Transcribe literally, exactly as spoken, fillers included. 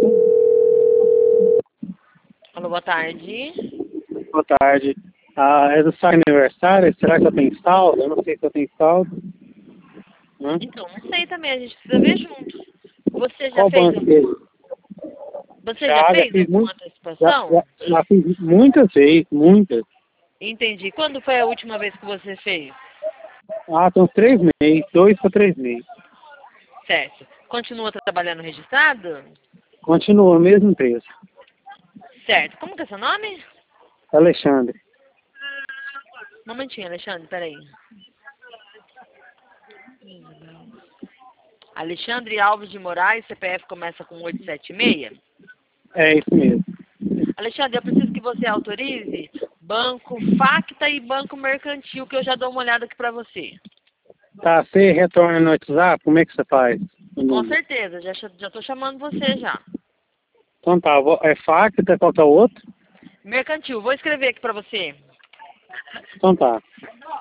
Alô, boa tarde. Boa tarde. Ah, é do seu aniversário? Será que eu tenho saldo? Eu não sei se eu tenho saldo. Hã? Então, não sei também, a gente precisa ver juntos. Você já Qual fez, banco que é? você já Já, já fez fiz alguma muito, já, antecipação? já, já fiz muitas vezes, muitas. Entendi. Quando foi a última vez que você fez? Ah, tem uns três meses, dois para três meses. Certo. Continua trabalhando registrado? Continua o mesmo preço. Certo. Como que é seu nome? Alexandre. Um momentinho, Alexandre, peraí. Alexandre Alves de Moraes, C P F começa com oito sete seis. É isso mesmo. Alexandre, eu preciso que você autorize Banco Facta e Banco Mercantil, que eu já dou uma olhada aqui pra você. Tá, você retorna no WhatsApp? Como é que você faz? o Com número? certeza, já, cha- já tô chamando você já. Então tá, vou- é Facta, qual que é o outro? Mercantil, vou escrever aqui pra você. Então tá.